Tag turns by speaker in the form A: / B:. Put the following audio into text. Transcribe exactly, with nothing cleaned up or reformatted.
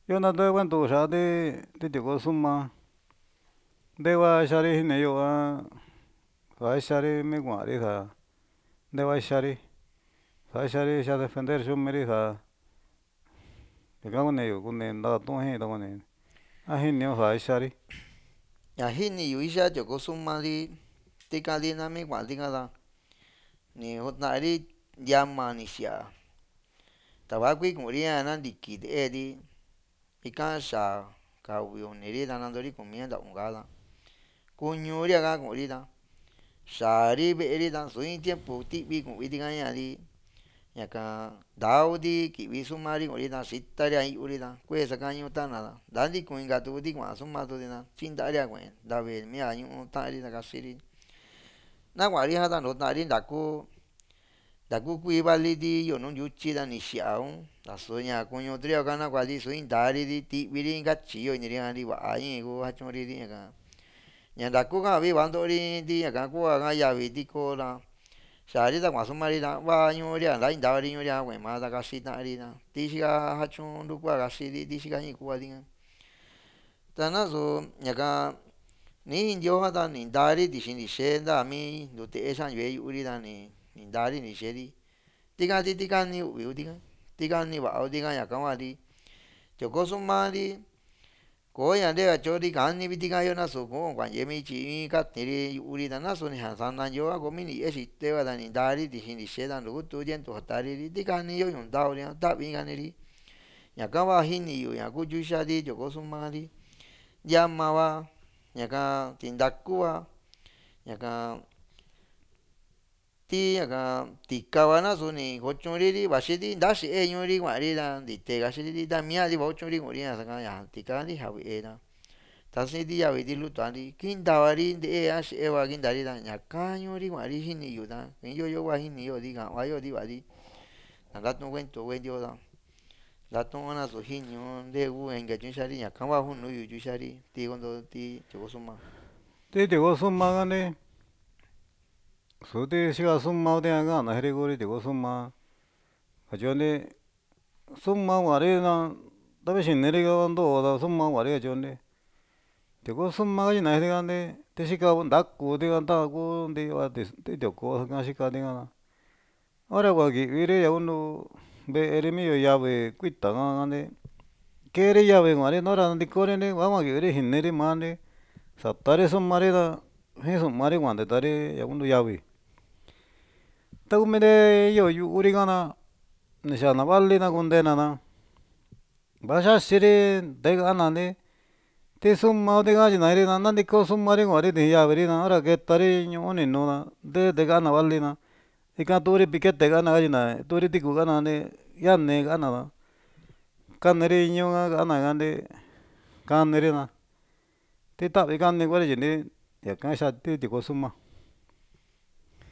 A: Yo na te kuentu xa'a ti ti tiko suma ndegua ixari jiniyo a ja ixari mi kua'ari ja ndegua ixari ja ixari xa defender yumiri ja yuka kuniyo ndakatu'un jin kuni a jinio ja ixari.
B: Ja jiniyo ixá tioko sumari tikali nami kua'ari ka'ara ni juta'ari ndiama ni xi'a tava kui ku'uri a nantiki nte'eri ika xaá ka uvi uniri ta nantori kumi nta'aun ka'ara kuñuri ka ku'uri ta xaari ve'eri ta su in tiempo ti'vi ku'vi tikañari ñaka ntauti ki'vi sumari ku'uri ta xitari a i'uri ta kue sakañu ta'ana ta nta ntikun inka tukuti kua'an sumatuti ta tyinta'ari a kue'e nta ve'e mia ñu'u ta'ari ta kaxiri na kua'ari ta ntuta'ari ntaku ntaku kui valiti iyo nu ntutyi ta ni xi'aun asu ña kuñuturi kana kuali su in ntariri ti'viri nkatyi iyo iniri ka'ari va'a in ku jachunriri ñaka ña ntaku ka'vi vantori ti ñaka kua ka yavi tiko ra xaari ta kua'an sumari ta va ñu'uri a nta intavari ñu'uri a kue'e maa ta kaxi ta'ari ta tixika jachun ntukua kaxiri tixika in ku'va ti'ka ta nasu ñaka ni indio ta ni ntari tixi ni xee nta mi ntute'e xa'anue yu'uri ta ni ntari ni xeeri tika ti tikani u'vi ku tika tikani va'a tika ñaka huari tioko sumari koo ña nte katyori kani vi tika yo nasu ko'o kua'an mi tyi in katiri yu'uri ta nasu ni a sana nyo a kumi ni ye'e xite va ta ni ntari tixi ni xee ta ntu kutu tientu jatariri tikani yo ñunta'uri ta'vi kaniri ñaka hua jiniyo ña kutyi ixari tioko sumari ndiama va ñaka tindaku va ñaka ti ñaka tika va nasu ni kotyunriri vaxiri nta xe'e ñu'uri kua'ri ta ntite kaxiriri ta mia'ri vautyuri ku'uri ñasaka ña tika ntija ve'e ta tasi ti yaviti lutu'ari kintavari nte'e a xe'e va kintari ta ñaka ñu'uri kua'ri jiniyo ta kuiin yo kua jiniyori ka'ava yori va'ri ja ntatu'un kuentu kuntiyo ta ntatu'un nasu jinio nte ku inka tyun ixari ñaka hua ju'unuyo tyu ixari ti konto ti tioko suma.
A: Ti tiko suma kani suti xika suma ka'ana jiri kuri tiko suma katyori suma kua'ari na tavi xiniri nto'o suma kua'ari katyori tiko suma kayina kiti ti xika ntaku tika nta kunti ti tioko xika tika ora kua kiviri yakundu ve'eri mi iyo yavi kuita ka'ani keeri yavi kua'ari na hora nantikori kua kua'an kiviri jiniri mani satari sumari ta jin su'umari kua'an ntetari yakundu yavi takumide iyo yu'uri ka'ana ni xiana valina kuntena va xaxiri nte ka'ana ti suma tika tyinari nantiko sumari kua'ari tijin yaviri na hora ketari ñu'u ninu na nte ka'ana valina ika tu'uri pikete ka'ana katyina tu'uri tiku ka'ana yani ka'ana kaniri iñu ka'ana kaniri na ti ta'vi kani kua'ari ntyityi yaka ixá ti tiko suma.